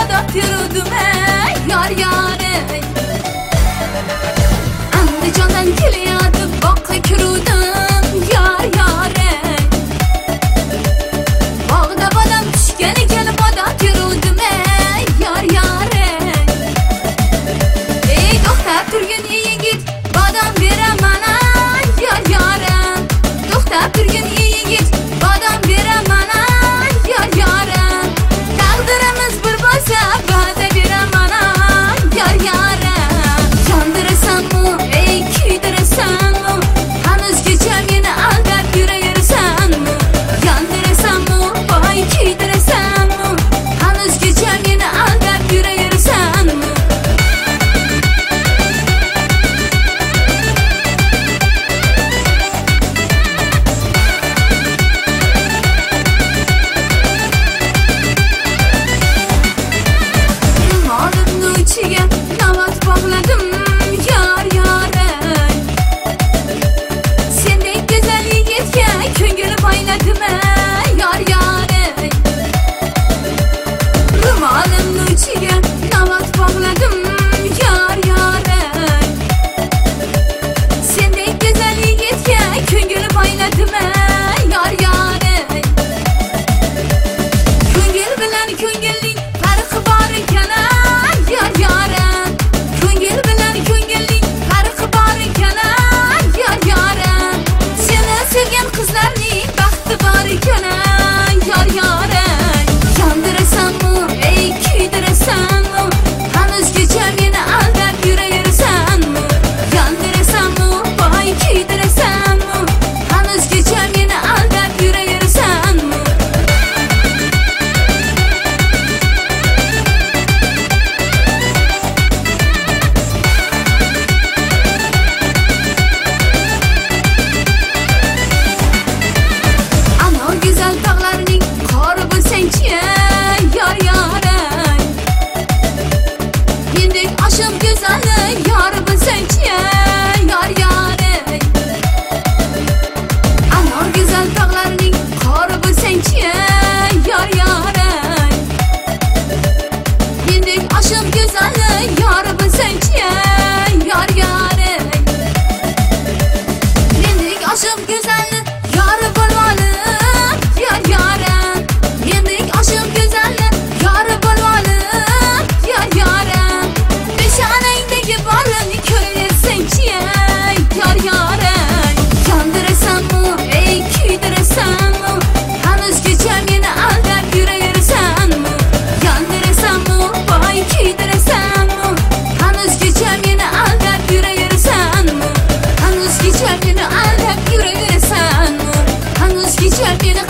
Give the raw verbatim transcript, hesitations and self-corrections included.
bağda yürüdüm ey yar yar ey. Andijondan kelyatib boqqa kirdim yar yar ey. Bağda badam tushgan ekan bağda yürüdüm ey yar yar ey. Ey to'xtab turgin yigit badam beraman yar yarim. To'xtab turgin yigit badam beraman yar yarim. Taqdirimiz bir bo'lsa va'da beraman yar yarim. Yondirasanmi ey kuydirasanmi hanuzgacha meni aldab yuraversanmi? Yondirasanmi voy kuydirasanmi hanuzgacha meni aldab yuraversanmi? Navat bağladım yar yar ey. Sendek güzel yigitga ko'ngil bayladim ey yar yar ey. Rumolimni uchiga navat bağladim yar yar ey. Sendek güzel yigitga ko'ngil bayladim ey yar yar ey. Ko'ngil bilan ko'ngilning farqi bor ekan yar yarim. Ko'ngil bilan ko'ngilning farqi bor ekan yar yarim. Seni sevgan qizlarning baxti bor ekan yar yarim. Yondirasanmi ey kuydirasanmi hanuzgacha meni aldab yuraversanmi? Yondirasanmi voy kuydirasanmi hanuzgacha meni aldab yuraversanmi? Ana güzel dağlarning qori bo'lsang-chi yar yar ey. Mendek oshib go'zali yor bo'lsang-chi yar yar ey. Ana güzel dağlarning qori bo'lsang-chi yar yar ey. Mendek oshib go'zali yor bo'lsang-chi yar yar ey. Mendek oshib go'zali yor bo'lvolim yar yarim. Mendek oshib go'zali yor bo'lvolim yar yarim. Peshonangdagi bolni ko'raversang-chi yar yarim. Yondirasanmi ey kuydirasanmi hanuzgacha meni aldab yuraversanmi? Yondirasanmi voy kuydirasanmi hanuzgacha meni aldab yuraversanmi? Hanuzgacha meni aldab yuraversanmi? Hanuzgacha meni